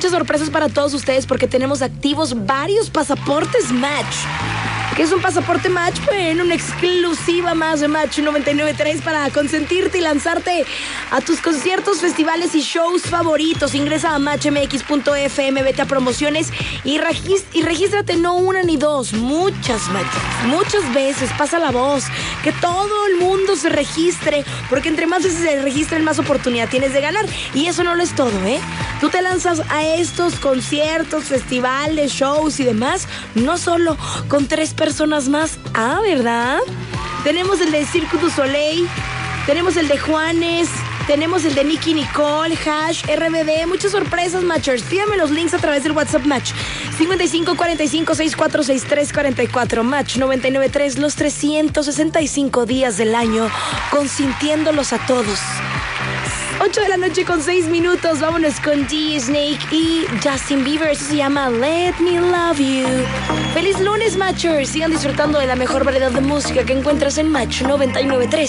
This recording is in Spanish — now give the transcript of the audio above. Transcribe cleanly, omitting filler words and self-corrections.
muchas sorpresas para todos ustedes porque tenemos activos varios pasaportes Match. ¿Qué es un pasaporte Match? Bueno, una exclusiva más de Match 99.3 para consentirte y lanzarte a tus conciertos, festivales y shows favoritos. Ingresa a matchmx.fm, vete a promociones y regístrate no una ni dos, muchas veces. Pasa la voz, que todo el mundo se registre, porque entre más veces se registren, más oportunidad tienes de ganar. Y eso no lo es todo, ¿eh? Tú te lanzas a estos conciertos, festivales, shows y demás, no solo con 3 personas más. Ah, ¿verdad? Tenemos el de Cirque du Soleil, tenemos el de Juanes, tenemos el de Nicky Nicole, Hash, RBD, muchas sorpresas, Matchers. Pídame los links a través del WhatsApp Match 55 45 64 63 44. Match 99.3, los 365 días del año, consintiéndolos a todos. 8 de la noche con 6 minutos. Vámonos con D-Snake y Justin Bieber. Eso se llama Let Me Love You. Feliz lunes, Matchers. Sigan disfrutando de la mejor variedad de música que encuentras en Match 99.3.